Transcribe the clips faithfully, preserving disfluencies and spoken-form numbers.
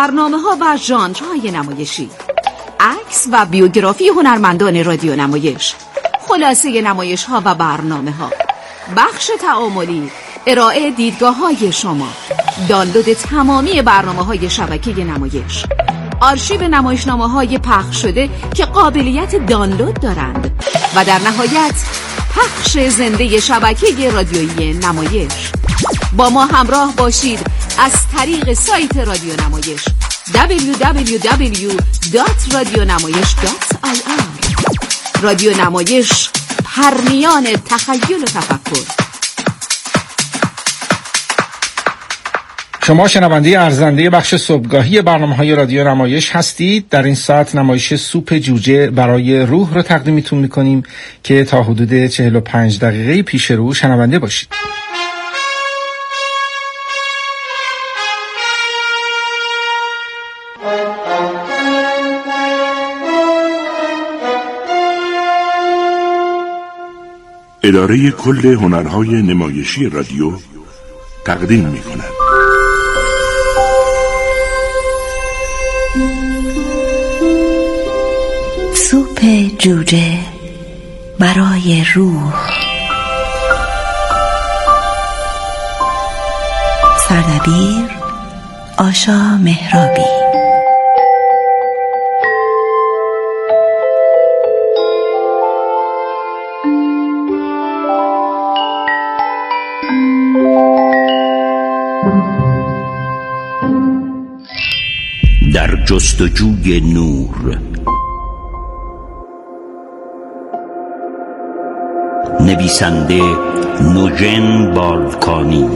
برنامه‌ها و ژانرهای نمایشی، عکس و بیوگرافی هنرمندان رادیو نمایش، خلاصه نمایش‌ها و برنامه‌ها، بخش تعاملی، ارائه دیدگاه‌های شما، دانلود تمامی برنامه‌های شبکه نمایش، آرشیو نمایشنامه‌های پخش شده که قابلیت دانلود دارند و در نهایت پخش زنده شبکه رادیویی نمایش. با ما همراه باشید از طریق سایت رادیو نمایش دبلیو دبلیو دبلیو دات رادیونمایش دات آی آر. رادیو نمایش، پرمیان تخیل و تفکر. شما شنونده ارزنده بخش صبحگاهی برنامه‌های رادیو نمایش هستید. در این ساعت نمایش سوپ جوجه برای روح رو تقدیمتون می‌کنیم که تا حدود چهل و پنج دقیقه پیش رو شنونده باشید. اداره کل هنرهای نمایشی رادیو تقدیم می‌کند. سوپ جوجه برای روح. سردبیر آشا مهرابی. در جستجوی نور. نویسنده نوژن بالکانی.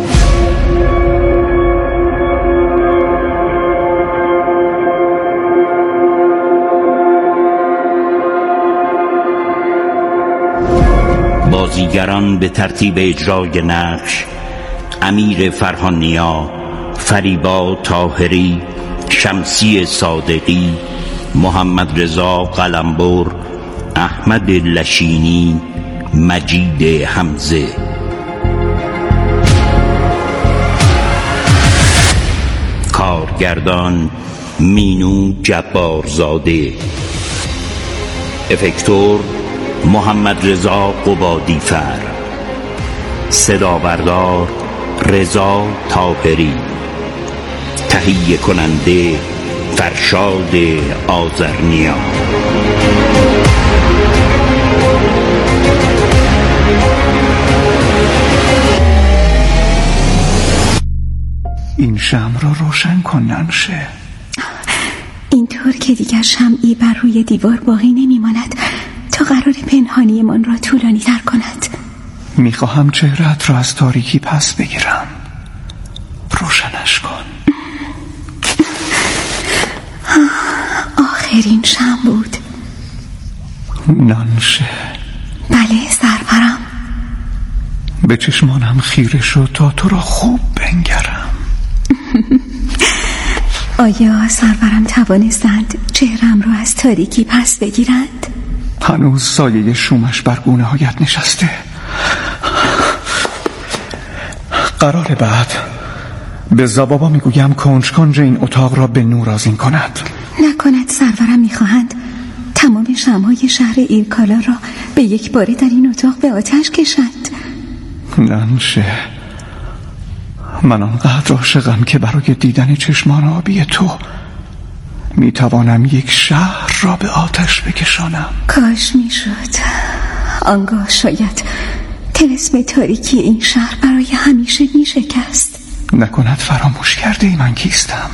بازیگران به ترتیب اجرای نقش: امیر فرهانیا، فریبا طاهری، شمسی صادقی، محمد رضا قلمبر، احمد لشینی، مجید حمزه. کارگردان مینو جبارزاده. افکتور محمد رضا قبادیفر. صدابردار رضا طاهری. تهیه کننده فرشاد آذرنیا. این شمع را روشن کن ننشه. اینطور که دیگر شمعی بر روی دیوار باقی نمیماند تا قرار پنهانی من را طولانی تر کند. میخواهم چهره‌ات را از تاریکی پس بگیرم. روشنش کن. آخرین شمع بود. ننشه. بله سرورم. به چشمانم خیره شد تا تو را خوب بنگرم. آیا سرورم توانستند چهرم را از تاریکی پس بگیرند؟ هنوز سایه شومش بر گونه هایت نشسته. قرار بعد به زبابا میگویم کنج کنج این اتاق را به نور آذین کند. نکند سرورم میخواهند تمام شمعهای شهر ایرکالا را به یک باره در این اتاق به آتش کشند. ننشه، من آنقدر عاشقم که برای دیدن چشمان آبی تو میتوانم یک شهر را به آتش بکشانم. کاش میشد. آنگاه شاید طلسم تاریکی این شهر برای همیشه میشکست. نکند فراموش کرده ای من کیستم؟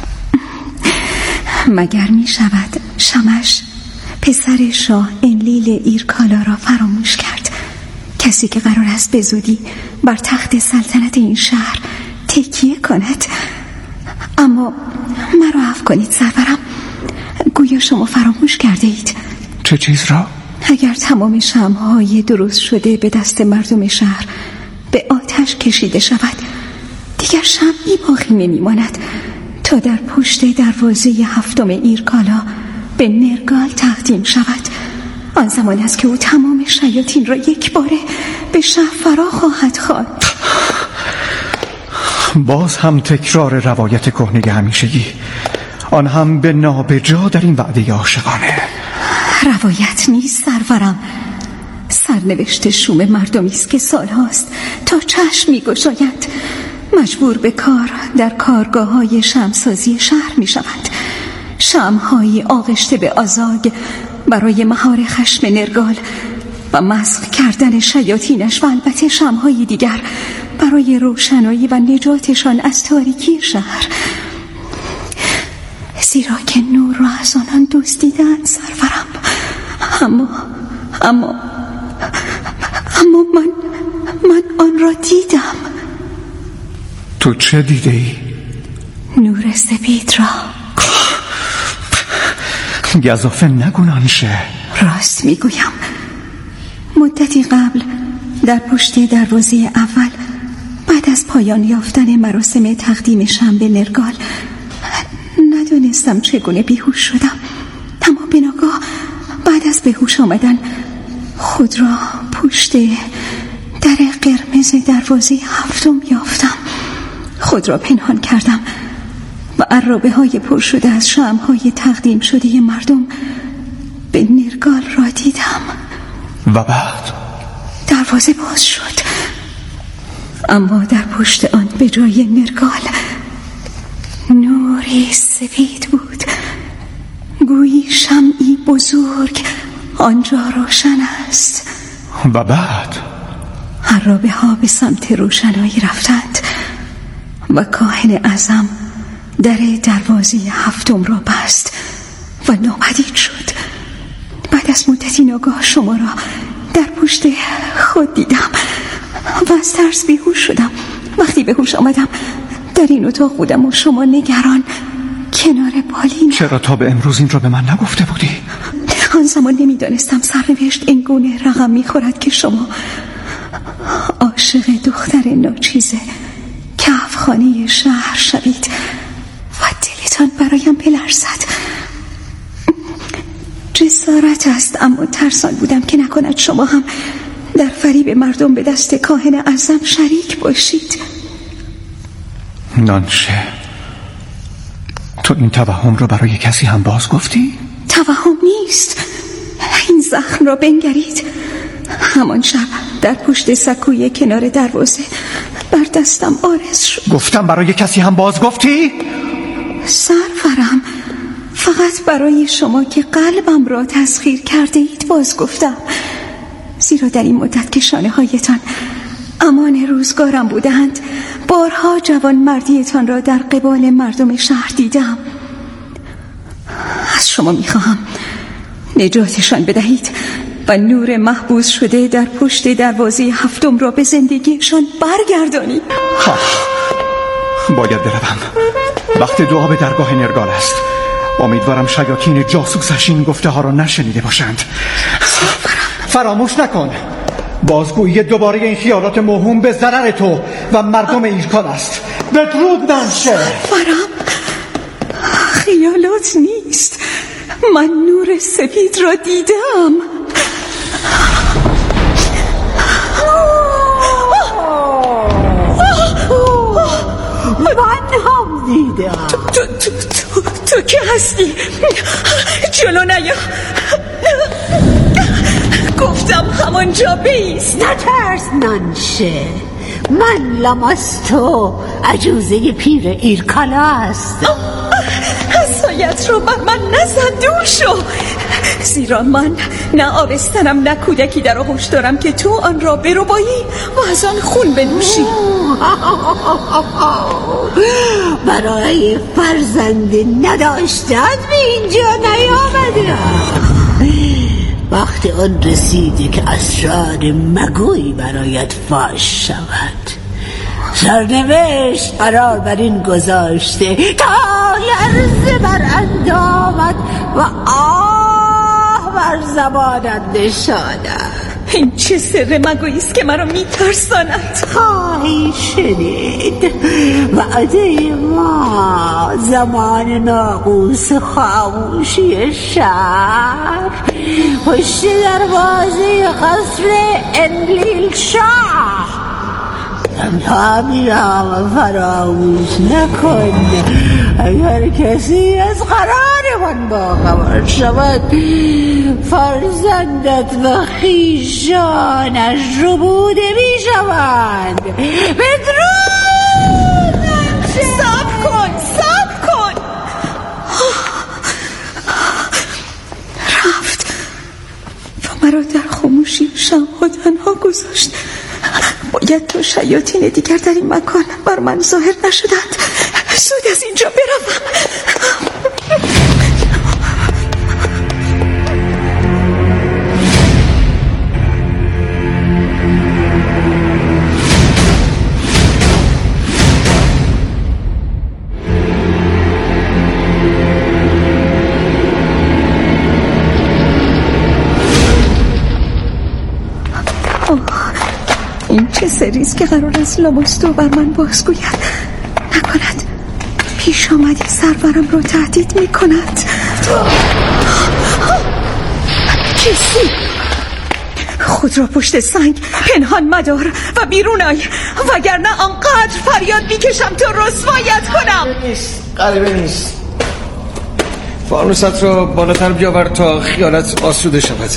مگر میشود شمش پسر شاه انلیل ایرکالا را فراموش کرد، کسی که قرار است به زودی بر تخت سلطنت این شهر تکیه کند؟ اما مرا عفو کنید سرورم، گویا شما فراموش کرده اید. چه چیز را؟ اگر تمام شمعهای درست شده به دست مردم شهر به آتش کشیده شود، دیگر شمعی باقی نمیماند تا در پشت دروازه هفتم ایرکالا به نرگال تقدیم شود. آن زمان است که او تمام شیاطین را یک باره به شهر فرا خواهد خواند. باز هم تکرار روایت کهنه همیشگی. آن هم به نابجا در این وعده عاشقانه. روایت نیست سرورم، سرنوشت شوم مردمی است که سالهاست تا چشم می‌گشایند مجبور به کار در کارگاه‌های شمسازی شهر می‌شوند. شمع‌های آغشته به آزاگ برای مهار خشم نرگال و مسخ کردن شیاطینش و البته شمع‌های دیگر برای روشنایی و نجاتشان از تاریکی شهر، زیرا که نور را از آنان دزدیدند سرورم. اما اما اما من من آن را دیدم. تو چه دیده ای؟ نور سپید را. گزافه نگونان شه. راست میگویم. مدتی قبل در پشت دروازه اول بعد از پایان یافتن مراسم تقدیم شم به نرگال ندانستم چگونه بیهوش شدم، اما به ناگاه بعد از بهوش آمدن خود را پشت در قرمز دروازه هفتم یافتم. خود را پنهان کردم و عرابه های پر شده از شمع‌های تقدیم شده مردم به نرگال را دیدم. و بعد دروازه باز شد، اما در پشت آن به جای نرگال نوری سفید بود، گویی شمعی بزرگ آنجا روشن است. و بعد عرابه ها به سمت روشنایی رفتند و کاهن اعظم در دروازه هفتم را بست و ناپدید شد. بعد از مدتی ناگاه شما را در پشت خود دیدم و از ترس بیهوش شدم. وقتی به هوش آمدم در این اتاق بودم و شما نگران کنار بالین. چرا تا به امروز این را به من نگفته بودی؟ آن زمان نمیدانستم سرنوشت این گونه رقم میخورد که شما عاشق دختر ناچیزه کهفخانه شهر شوید و دلتان برایم بلرزد. جسارت است، اما ترسان بودم که نکند شما هم در فریب مردم به دست کاهن اعظم شریک باشید. نانشه، تو این توهم را برای کسی هم باز گفتی؟ توهم نیست، این زخم را بنگرید. همان شب در پشت سکوی کنار دروازه بر دستم آرز شد. گفتم برای کسی هم باز گفتی؟ سرورم، فقط برای شما که قلبم را تسخیر کرده اید باز گفتم، زیرا در این مدت که شانه هایتان امان روزگارم بودند بارها جوان مردیتان را در قبال مردم شهر دیدم. از شما میخواهم نجاتشان بدهید و نور محبوس شده در پشت دروازه هفتم را به زندگیشان برگردانید. باید بروم، وقت دعا به درگاه نرگال است. امیدوارم شیاطین جاسوسش این گفته ها را نشنیده باشند. فراموش نکن، بازگویی دوباره این خیالات موهوم به ضرر تو و مردم ایرکال است. بدرود نانشه. فرام، خیالات نیست، من نور سفید را دیدم. من هم دیدم. تو, تو, تو, تو, تو که هستی؟ جلو نیا، گفتم همانجا بیست. نترس نانشه، من لاماستو عجوزه پیر ایرکالا هستم. حسایت رو بر من نزن، دور شو، زیرا من نه آبستنم نه کودکی در آغوش دارم که تو آن را بربایی و از آن خون بنوشی. برای فرزند نداشتن به اینجا نیامده. وقت آن رسیده که اسرار مگویی برایت فاش شود. سرنوشت قرار بر این گذاشته تا لرزه بر اندامت و آه بر زبانت نشاند. این چه سر مگویی است که مرا میترساند؟ خواهی شنید وعده ما زمان ناقوس خاموشی شهر پشت دروازه قصر انلیل شاه. تو هم فراموش نکن اگر کسی از قرارمان باخبر شود فرزندت و خویشانش ربوده می شوند. بدرود. صبر کن صبر کن. رفت و مرا در خاموشی شمها تنها گذاشت. باید تو شیاطین دیگر در این مکان بر من ظاهر نشدند. زود از اینجا بروم. این چه سریست که قرار است لاماستو بر من بازگوید؟ نکند پیش آمدی سرورم رو تهدید می کند. کسی خود را پشت سنگ پنهان مدار و بیرون آی وگرنه آنقدر فریاد میکشم تا رسوایت کنم. نیست غریبه نیست. فانوست رو بالاتر بیاور تا خیالت آسوده شود.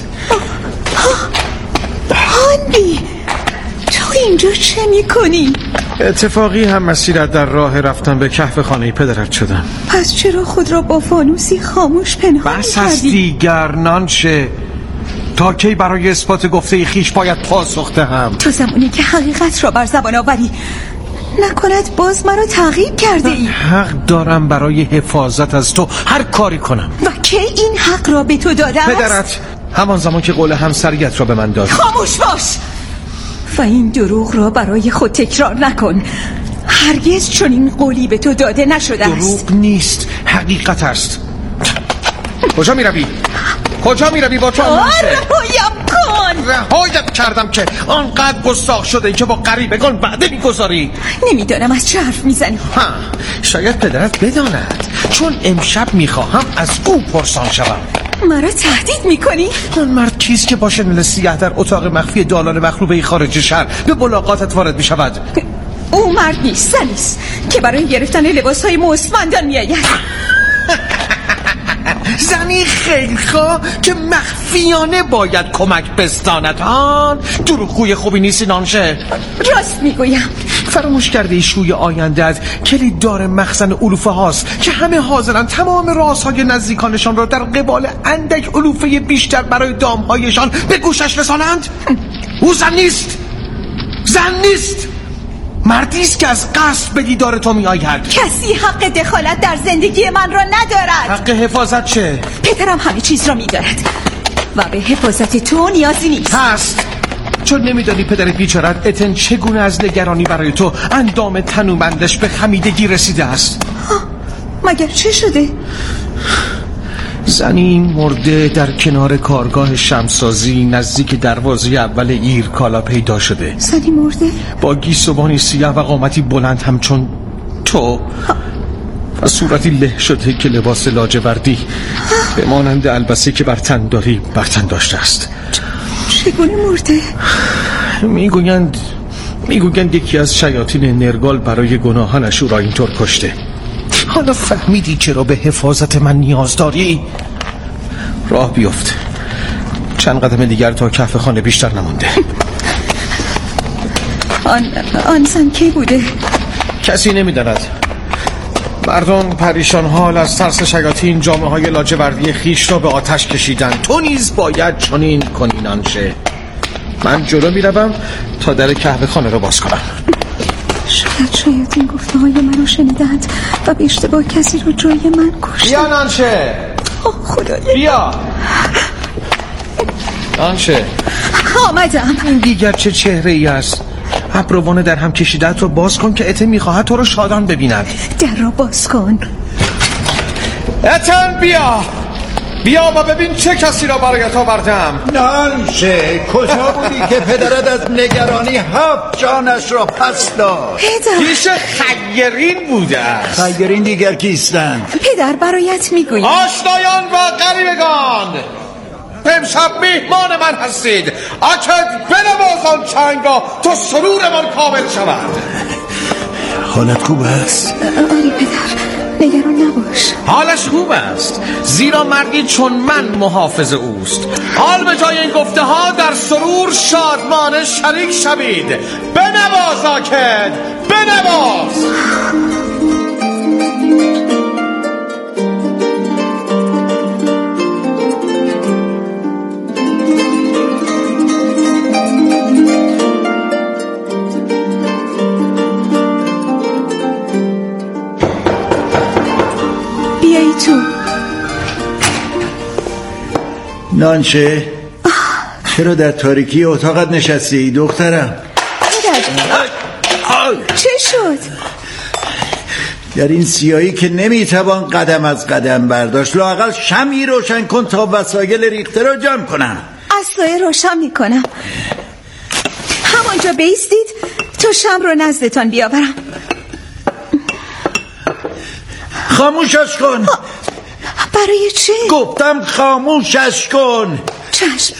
هانبی تو اینجا چه میکنی؟ اتفاقی هم مسیرت در راه رفتن به کهف خانه پدرت شدم. پس چرا خود را با فانوسی خاموش پنهان بس از دیگر نانشه. تا کی برای اثبات گفته خیش باید پاسخ دهم؟ تا زمانی که حقیقت را بر زبان آوری. نکند باز مرا تعقیب کرده ای؟ حق دارم برای حفاظت از تو هر کاری کنم. و کی این حق را به تو داده است؟ پدرت همان زمان که قول همسریت را به من داد. خاموش باش و این دروغ را برای خود تکرار نکن. هرگز چون این قولی به تو داده نشده است. دروغ نیست، حقیقت است. کجا می روی؟ کجا می روی با تو؟ رهایم کن. رهایت کردم که آنقدر گستاخ شده ای که با غریبگان وعده می گذاری. نمیدانم از چه حرف می زنی. ها، شاید پدرت بداند، چون امشب می خواهم از او پرسان شوم. مرا تهدید می کنی؟ آن مرد کیست که با شنل سیاه در اتاق مخفی دالان مخروبه خارج شهر به ملاقاتت وارد می شود؟ او مرد نیست، زنیست که برای گرفتن لباس های مستمندان می آید. زنی خیرخواه که مخفیانه باید کمک بستاند. آن دروغگوی خوبی نیستی نانشه. راست میگویم. فراموش کرده ای شوی آینده‌ات کلید دار مخزن علوفه هاست که همه حاضرن تمام رازهای نزدیکانشان را در قبال اندک علوفه بیشتر برای دامهایشان به گوشش رسانند. او زن نیست، زن نیست، مردی است که از قصد به دیدار تو می آید. کسی حق دخالت در زندگی من را ندارد. حق حفاظت چه؟ پدرم همه چیز را می دارد و به حفاظت تو نیازی نیست. هست، چون نمیدانی پدر بیچارت اتن چگونه از نگرانی برای تو اندام تنومندش به خمیدگی رسیده است. مگر چه شده؟ زنی مرده در کنار کارگاه شمسازی نزدیک دروازه اول ایرکالا پیدا شده. زنی مرده؟ با گیسوانی سیاه و قامتی بلند همچون تو و صورتی له شده که لباس لاجوردی به مانند البسه که بر تن داری بر تن داشته است. چگونه مرده؟ میگویند میگویند یکی از شیاطین نرگال برای گناهانش او را اینطور کشته. حالا فهمیدی چرا به حفاظت من نیاز داری؟ راه بیفت، چند قدم دیگر تا کهف خانه بیشتر نمونده. آن آن زن کی بوده؟ کسی نمیداند. مردم پریشان حال از ترس شیاطین جامه های لاجوردی خیش را به آتش کشیدن. تو نیز باید چنین کنی نانشه. من جلو میروم تا در کهف خانه را باز کنم. شاید شیاطین گفته های من رو شنیدند و به اشتباه کسی رو جای من کشتند. بیا نانشه، خدایا بیا نانشه. آمدم. این دیگر چه چهره ای است؟ ابروان در هم کشیدت رو باز کن که اتن میخواهد تو رو شادان ببیند. در را باز کن. اتن بیا بیا و ببین چه کسی را برایت آوردم. نانشه، کجا بودی که پدرت از نگرانی هفت جانش را پس داد؟ پدر پیش خیرین بوده است. خیرین دیگر کیستند؟ پدر برایت میگویم. آشنایان و غریبگان، امشب میهمان من هستید. اکد بنواز آن چنگا تا سرورمان کامل شود. حالت خوب است؟ آری پدر، نگران نباش. حالش خوب است، زیرا مردی چون من محافظ اوست. حال به جای این گفته ها در سرور شادمانه شریک شوید. بنواز آکد، بنواز. تو نانچه چرا در تاریکی اتاقت نشستی دخترم؟ چه شد؟ در این سیاهی که نمیتوان قدم از قدم برداشت، لااقل شمعی روشن کن تا وسایل ریخته رو جمع کنم. اصلای روشن میکنم. همانجا بیستید تا شمع رو نزدتان بیاورم. خاموشش کن. برای چه؟ گفتم خاموشش کن. چشم.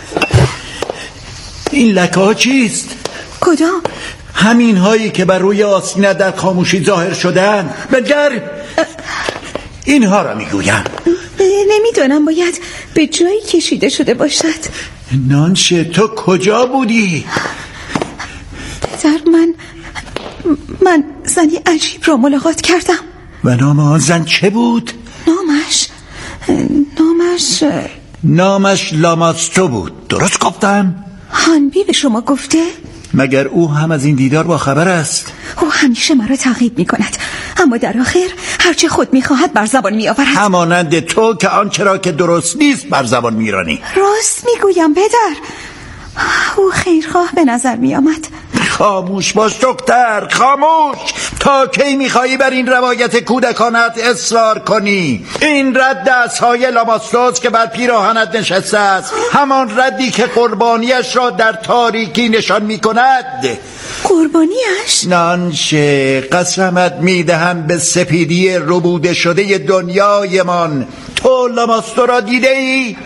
این لکه ها چیست؟ کدام؟ همین هایی که بر روی آستینت در خاموشی ظاهر شدن. بگر اینها را میگویم. نمیدانم، باید به جایی کشیده شده باشد. نانشه تو کجا بودی؟ پدر، من من زنی عجیب را ملاقات کردم. و نام آن زن چه بود؟ نامش نامش نامش لاماستو بود. درست گفتم؟ هانبی به شما گفته؟ مگر او هم از این دیدار با خبر است؟ او همیشه مرا تعقیب می کند، اما در آخر هرچه خود می خواهد بر زبان می آورد. همانند تو که آنچه را که درست نیست بر زبان می رانی. راست می گویم پدر، او خیرخواه به نظر می آمد. خاموش باش دختر، خاموش. تا کی میخوایی بر این روایت کودکانت اصرار کنی؟ این رد دستهای لاماستوس که بر پیراهنت نشسته است، همان ردی که قربانیش را در تاریکی نشان میکند. قربانیش؟ نانشه، قسمت میدهم به سپیدی ربوده شده دنیایمان. تو لاماستو را دیده ای؟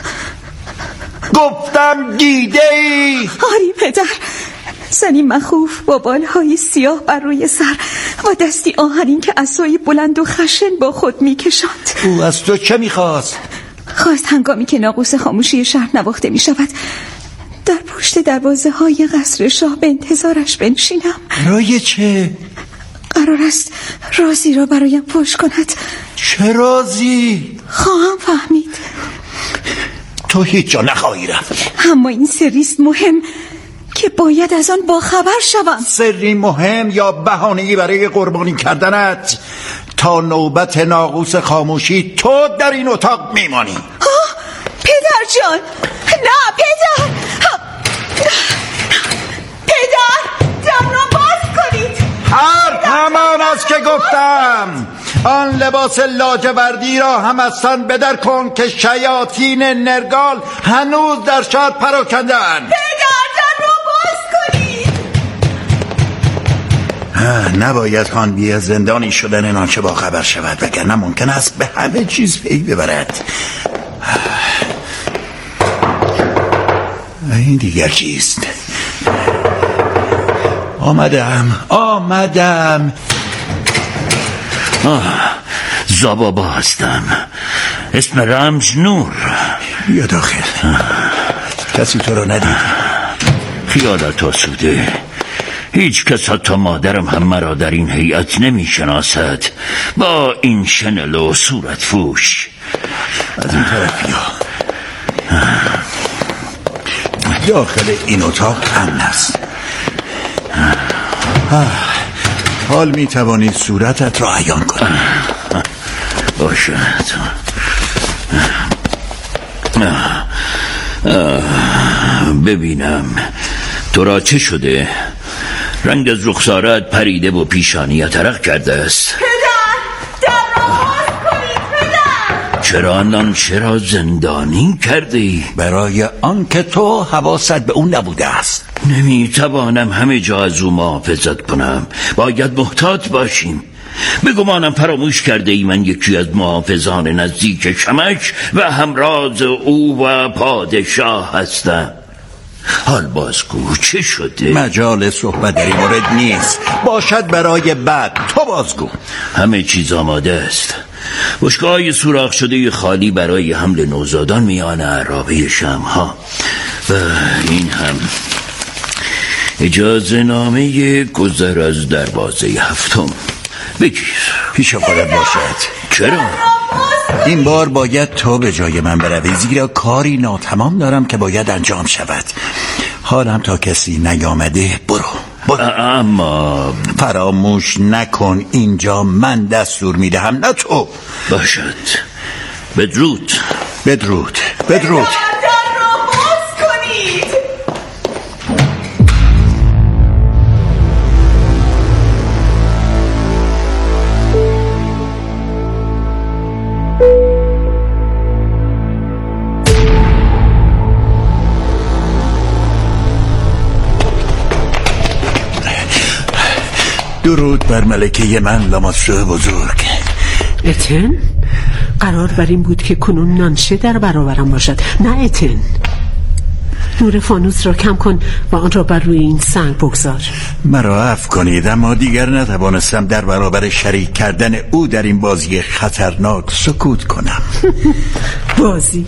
گفتم دیده ای؟ آری پدر، زنی مخوف با بالهای سیاه بر روی سر و دستی آهنین که عصایی بلند و خشن با خود میکشد. او از تو چه میخواست؟ خواست هنگامی که ناقوس خاموشی شهر نواخته میشود در پشت دروازه های قصر شاه به انتظارش بنشینم. برای چه؟ قرار است رازی را برایم فاش کند. چه رازی؟ خواهم فهمید. تو هیچ جا نخواهی رفت. اما این سریست مهم که باید از آن باخبر شوم. سری مهم یا بهانه‌ای برای قربانی کردنت؟ تا نوبت ناقوس خاموشی تو در این اتاق میمانی. پدر جان، نه پدر، پدر، در را باز کنید. حرف همان است که گفتم. آن لباس لاجوردی را هم از تن بدر کن که شیاطین نرگال هنوز در شهر پراکنده‌اند. پدر، در را باز کنید. نباید خانبی از زندانی شدن نانچه با خبر شود، وگرنه ممکن است به همه چیز پی ببرد. این دیگر چیست؟ آمدم آمدم آه، زابابا هستم. اسم رمز نور. بیا داخل. کسی تو رو ندید؟ خیالت آسوده. هیچ کس حتی مادرم هم مرا در این هیئت نمی شناسد با این شنل و صورت فوش. از این طرف بیا. داخل این اتاق امن است. حال می توانی صورتت را عیان کنی. باشد. ببینم تو را چه شده؟ رنگ از رخسارت پریده و پیشانیت عرق کرده است. پدر، در را باز کنید پدر. چرا نانچه را زندانی کرده ای؟ برای آن که تو حواست به اون نبوده است. نمیتوانم همه جا از او محافظت کنم. باید محتاط باشیم. بگمانم فراموش کرده ای من یکی از محافظان نزدیک شمش و همراز او و پادشاه هستم. حال بازگو چه شده؟ مجال صحبت در این مورد نیست، باشد برای بعد. تو بازگو. همه چیز آماده است. بشکه‌های سوراخ شده خالی برای حمل نوزادان میان عرابه شمها و این هم اجازه نامه گذر از دروازه هفتم. بگیر. پیش خودت باشد. چرا؟ این بار باید تو به جای من بروی، زیرا کاری ناتمام دارم که باید انجام شود. حالم تا کسی نیامده. برو, برو. اما فراموش نکن اینجا من دستور میدهم، نه تو. باشد. بدرود. بدرود. بدرود. درود بر ملکه من، لاماسرو بزرگ. اتن؟ قرار بر این بود که کنون نانشه در برابرم باشد، نه اتن. نور فانوس را کم کن و آن را بر روی این سنگ بگذار. مرا عفو کنید، اما دیگر نتوانستم در برابر شریک کردن او در این بازی خطرناک سکوت کنم. بازی؟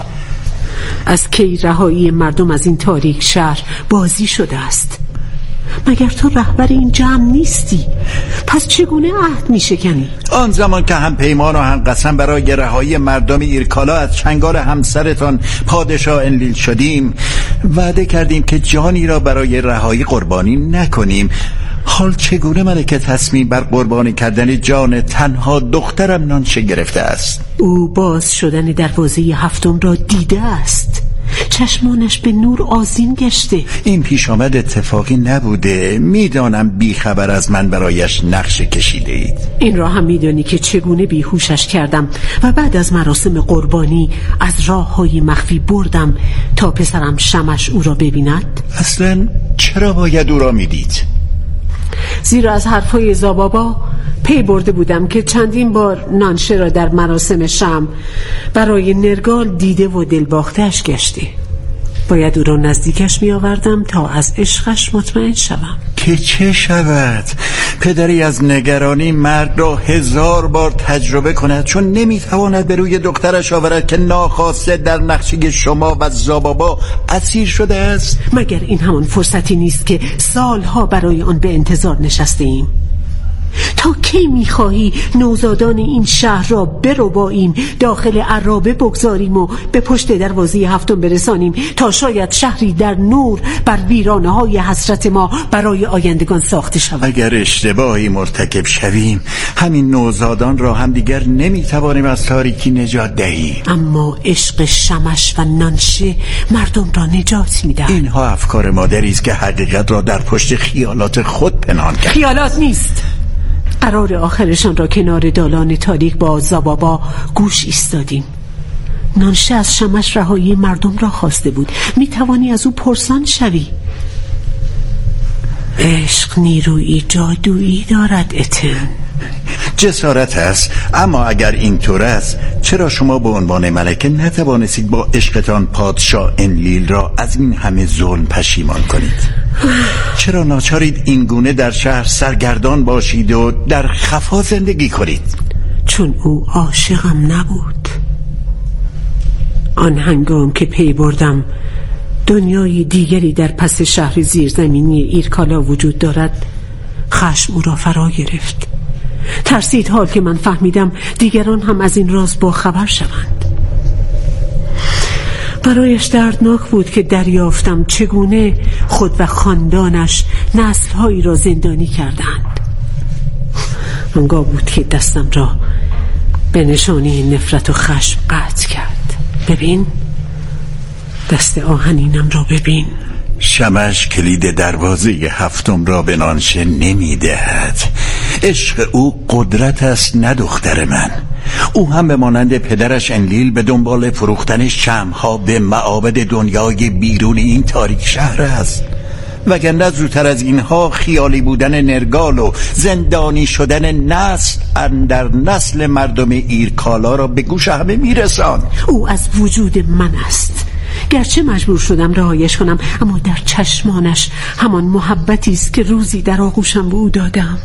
از کی رهایی مردم از این تاریک شهر بازی شده است؟ مگر تو رهبر این جمع نیستی؟ پس چگونه عهد می شکنی؟ آن زمان که هم پیمان و هم قسم برای رهایی مردم ایرکالا از چنگال همسرتان پادشاه انلیل شدیم، وعده کردیم که جانی را برای رهایی قربانی نکنیم. حال چگونه ملکه تصمیم بر قربانی کردن جان تنها دخترم نانشه گرفته است؟ او باز شدن دروازه هفتم را دیده است. چشمانش به نور آذین گشته. این پیش آمد اتفاقی نبوده. میدانم بیخبر از من برایش نقشه کشیده اید. این را هم میدانی که چگونه بیهوشش کردم و بعد از مراسم قربانی از راه های مخفی بردم تا پسرم شمش او را ببیند. اصلا چرا باید او را میدید؟ زیرا از حرفای زابابا پی برده بودم که چندین بار نانشه را در مراسم شم برای نرگال دیده و دلباخته‌اش گشته. باید او را نزدیکش می آوردم تا از عشقش مطمئن شوم. که چه شود؟ پدری از نگرانی مرد را هزار بار تجربه کند، چون نمیتواند به روی دخترش آورد که ناخواسته در نقشه شما و زابابا اسیر شده است. مگر این همان فرصتی نیست که سالها برای آن به انتظار نشسته ایم؟ تا کی میخواهی نوزادان این شهر را برباییم، داخل عرابه بگذاریم و به پشت دروازه هفتم برسانیم تا شاید شهری در نور بر ویرانه های حسرت ما برای آیندگان ساخته شود؟ اگر اشتباهی مرتکب شویم، همین نوزادان را هم دیگر نمیتوانیم از تاریکی نجات دهیم. اما عشق شمش و نانشه مردم را نجات میدهد. اینها افکار مادری است که حقیقت را در پشت خیالات خود پنهان کرد. خیالات نیست. قرار آخرشان را کنار دالان تاریک با زابابا گوش ایستادیم. نانشه از شمش رهایی مردم را خواسته بود. می توانی از او پرسان شوی. عشق نیرویی جادویی دارد اتن. جسارت است، اما اگر اینطور است چرا شما به عنوان ملکه نتوانستید با عشقتان پادشاه انلیل را از این همه ظلم پشیمان کنید؟ چرا ناچارید این گونه در شهر سرگردان باشید و در خفا زندگی کنید؟ چون او عاشقم نبود. آن هنگام که پی بردم دنیای دیگری در پس شهر زیرزمینی ایرکالا وجود دارد، خشم او را فرا گرفت. ترسید حال که من فهمیدم دیگران هم از این راز با خبر شوند. برایش دردناک بود که دریافتم چگونه خود و خاندانش نسل‌هایی را زندانی کردند. آنگاه بود که دستم را به نشانه نفرت و خشم قطع کرد. ببین، دست آهنینم را ببین. شمش کلید دروازه هفتم را به نانشه نمی دهد. عشق او قدرت است، نه دختر من. او هم به مانند پدرش انلیل به دنبال فروختن شمها به معابد دنیای بیرون این تاریک شهر است. وگرنه زودتر از اینها خیالی بودن نرگال و زندانی شدن نسل اندر نسل مردم ایرکالا را به گوش همه میرسان. او از وجود من است. گرچه مجبور شدم رهایش کنم، اما در چشمانش همان محبتی است که روزی در آغوشم به او دادم.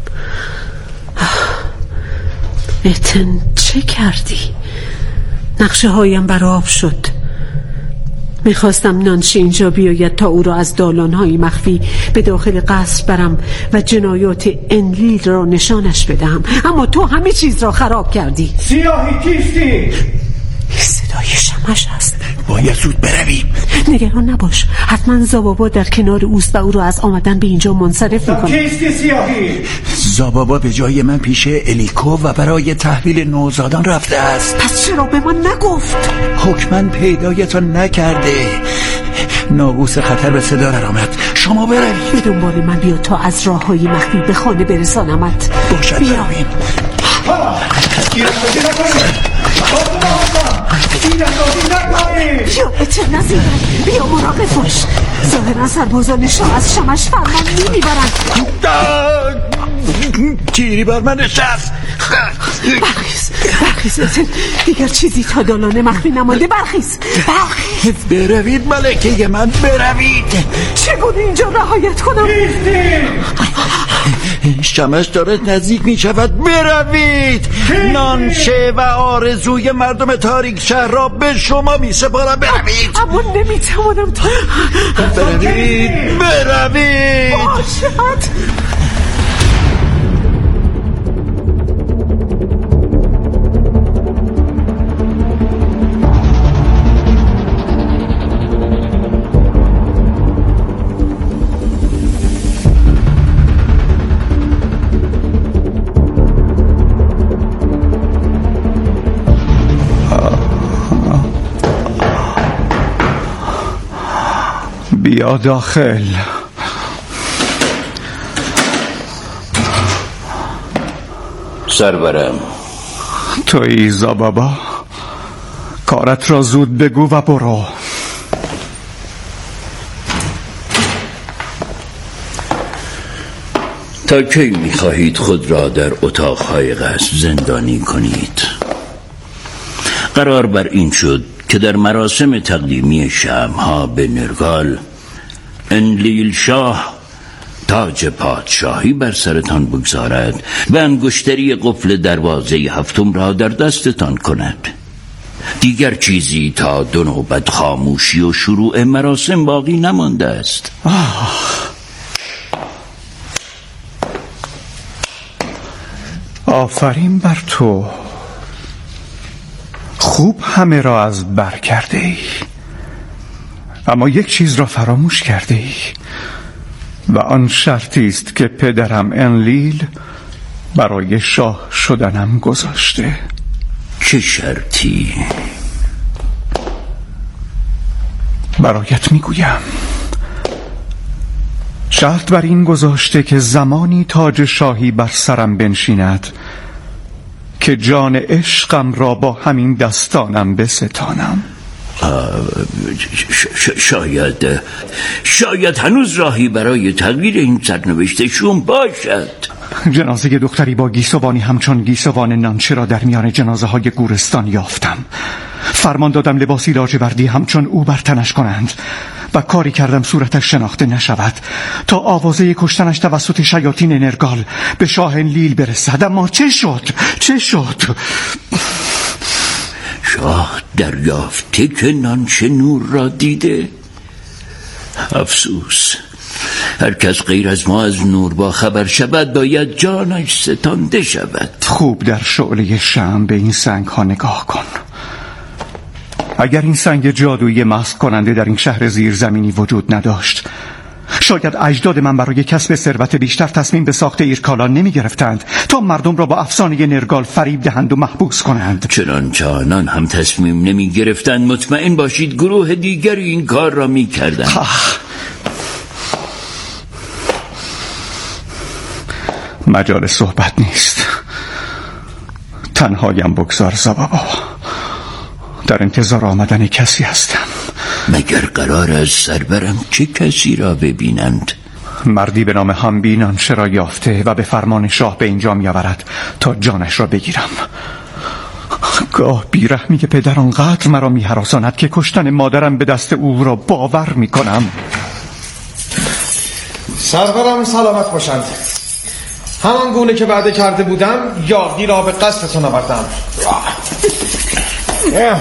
اتن چه کردی؟ نقشه هایم برآب شد. میخواستم نانشی اینجا بیاید تا او را از دالانهای مخفی به داخل قصر برم و جنایات انلیل را نشانش بدهم، اما تو همه چیز را خراب کردی. سیاهی کیستی؟ صدای شمش است. باید زود برویم. نگران نباش، حتما زابابا در کنار اوست و او را از آمدن به اینجا منصرف میکنه. کیستی سیاهی؟ زابابا به جای من پیش الیکو و برای تحویل نوزادان رفته است. پس چرا به من نگفت؟ حکماً پیدایتان نکرده. ناقوس خطر به صدا درآمد. شما بروید. به دنبال من بیا تا از راههای مخفی به خانه برسانمت. باشد برویم. بیا اتن نزیدن، بیا مراقب باش. ظاهرا سربازان شاه از شمش فرمان نمیبرند. تیری بر من نشست. برخیز برخیز اتن، دیگر چیزی تا دالان مخفی نمانده. برخیز برخیز. بروید ملکه من، بروید. چگونه اینجا رهایت کنم؟ شمش داره نزدیک می شود. بروید. نانشه و آرزوی مردم تاریک شهر را به شما می سپارم. بروید. اما نمی توانم تا بروید بروید. باشد. بیا داخل. سرورم. تویی زابابا؟ کارت را زود بگو و برو. تا کی می‌خواهید خود را در اتاق‌های قصر زندانی کنید؟ قرار بر این شد که در مراسم تقدیمی شمع‌ها به نرگال، انلیل شاه تاج پادشاهی بر سرتان بگذارد و انگشتری قفل دروازه هفتم را در دستتان کند. دیگر چیزی تا دو نوبت خاموشی و شروع مراسم باقی نمانده است. آه. آفرین بر تو. خوب همه را از بر کرده ای، اما یک چیز را فراموش کرده ای و آن شرطی است که پدرم انلیل برای شاه شدنم گذاشته. چه شرطی؟ برایت میگویم. شرط بر این گذاشته که زمانی تاج شاهی بر سرم بنشیند که جان عشقم را با همین دستانم بستانم. ش- شاید شاید هنوز راهی برای تغییر این سرنوشت شوم باشد. جنازه دختری با گیسوانی همچون گیسوان نانچه را در میان جنازه های گورستان یافتم. فرمان دادم لباسی لاجوردی همچون او بر تنش کنند و کاری کردم صورتش شناخته نشود تا آوازه کشتنش توسط شیاطین نرگال به شاه انلیل برسد. اما چه شد؟ چه شد؟ شاه دریافته که نانچه نور را دیده. افسوس، هر کس غیر از ما از نور با خبر شود باید جانش ستانده شود. خوب در شعله شمع به این سنگ ها نگاه کن. اگر این سنگ جادویی مسخ کننده در این شهر زیرزمینی وجود نداشت، شاید اجداد من برای کسب ثروت بیشتر تصمیم به ساخت ایرکالا نمی گرفتند تا مردم را با افسانه نرگال فریب دهند و محبوس کنند. چنانچه آنان هم تصمیم نمی گرفتند، مطمئن باشید گروه دیگری این کار را می کردند. مجال صحبت نیست. تنهایم بگذار زابابا. در انتظار آمدن کسی هستم. مگر قرار از سربرم چه کسی را ببینند؟ مردی به نام همبینان شرا یافته و به فرمان شاه به اینجا می آورد تا جانش را بگیرم. گاه بیرحمی که پدر آنقدر مرا می هراساند که کشتن مادرم به دست او را باور می کنم. سرورم سلامت باشند. همان گونه که وعده کرده بودم یاغی را به قصدتون آوردم.